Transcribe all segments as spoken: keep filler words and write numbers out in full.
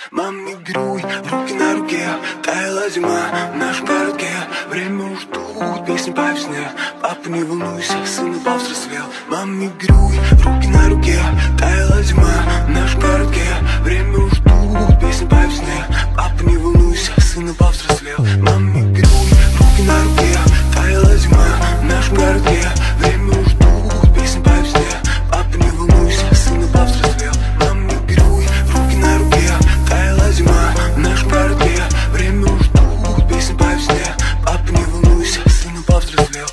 Мам, мигруй, руки на руке, таяла зима в нашем городке. Время уж тут, песни по весне. Папа, не волнуйся, сын повзрослел. Мам, мигруй, руки на руке, таяла зима в нашем городке. Время уж тут, песни по весне. Папа, не волнуйся, сын повзрослел. Мам, мигруй, руки на руке, таяла зима в нашем городке. Время уж тут, песни по весне. Папа, не волнуйся, сын повзрослел. Мам, мигруй, руки на руке, таяла зима в нашем городке. Время уж тут, песни по весне. Папа, не волнуйся, сын повзрослел.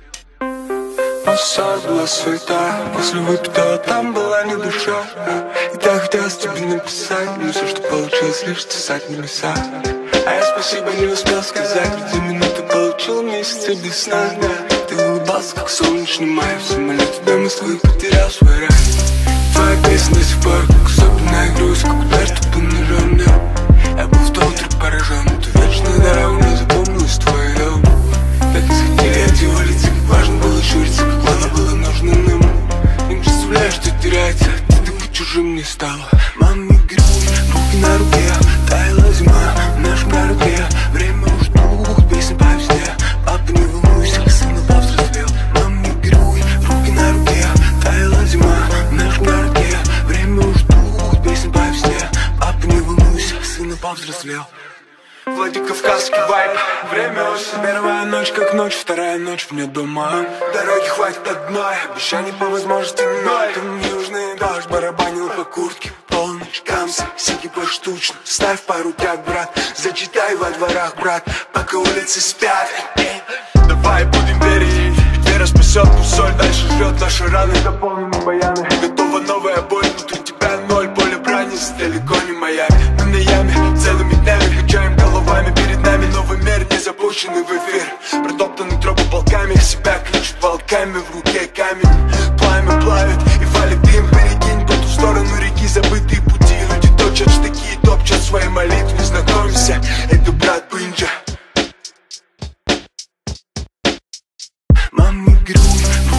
Ссора была суета, после выпитого там была не душа. И так хотелось тебе написать, но все, что получилось, лишь цесать небеса. А я спасибо не успел сказать, ведь за минуту получил месяцы без сна. Ты улыбался, как солнечный май, в самолете до Москвы потерял свой рай. Твоя песня до сих пор, как особенная грусть, как удар тупо-ножом. Я был в то утро поражен, эту вечную дорогу не запомнилась твой дом. Так захотели эти улицы, как важно было шириться, как мало было нужно нам. Не представляешь, что теряется, ты такой чужим не стала. Мам, мигруй, руки на руке, таяла зима в нашем городке. Время уж тут, песни по весне. Папа, не волнуйся, сын повзрослел. Мам, мигруй, руки на руке, таяла зима в нашем городке. Время уж тут, песни по весне. Папа, не волнуйся, сын повзрослел. Владикавказский вайб, время осень. Первая ночь как ночь, вторая ночь вне дома. Дороги хватит одной, обещаний по возможности ноль. Там южный дождь барабанил по куртке. Полночь, камсы, сиги поштучно. Ставь по руках, брат, зачитай во дворах, брат, пока улицы спят. Давай будем верить, ведь вера спасет, пусть соль дальше жрет наши раны. Заполнены баяны, готова новая боль, внутри тебя ноль. Поле брани, далеко не Майами. Мы на яме, целыми днями качаем головами. Перед нами новый мир, не запущенный в эфир. Протоптанный тропы полками, себя кличут волками. В руке камень, пламя плавит и валит дым. Перекинь по ту сторону реки забытые пути. Люди точат штыки, топчат свои молитвы. Знакомься, это брат Пынджа. Мам, мигруй,